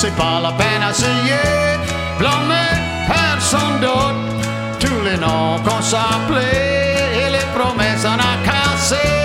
c'est pas la peine d'essayer. Blâmer personne d'autre, tous les noms qu'on s'appelait et les promesses on a cassé.